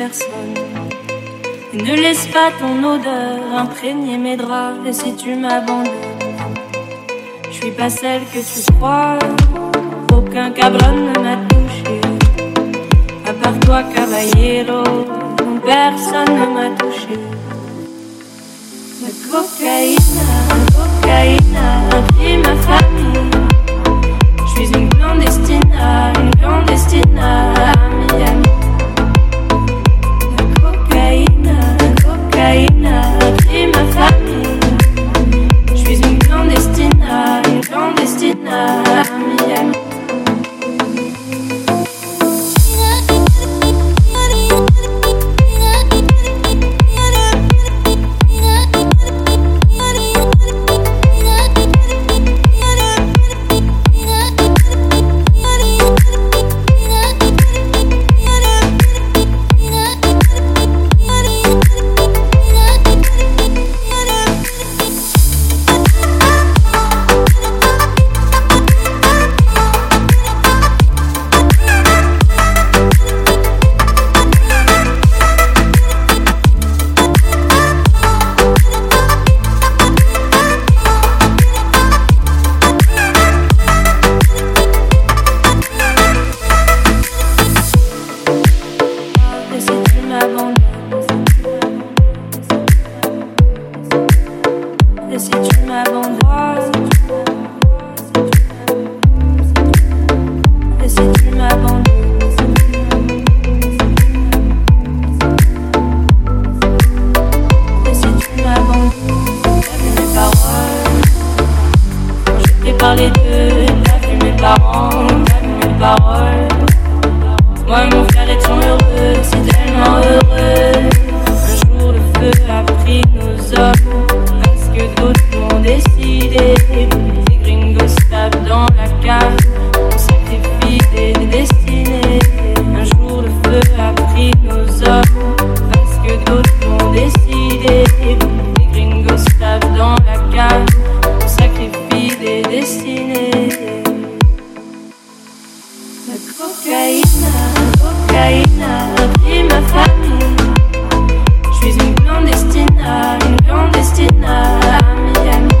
personne. Et ne laisse pas ton odeur imprégner mes draps. Et si tu m'abandonnes, je suis pas celle que tu crois. Aucun cabron ne m'a touché, à part toi, caballero. Personne ne m'a touché. La cocaïne a pris ma famille. Je suis une clandestina à Miami. La cocaïne a pris ma famille. Je suis une clandestina à Miami. Parler d'eux, t'as vu mes parents, t'as vu mes paroles. Moi et mon frère étions heureux, si tellement heureux. Un jour le feu a pris nos hommes, parce que d'autres m'ont décidé. Des gringos tapent dans la cave.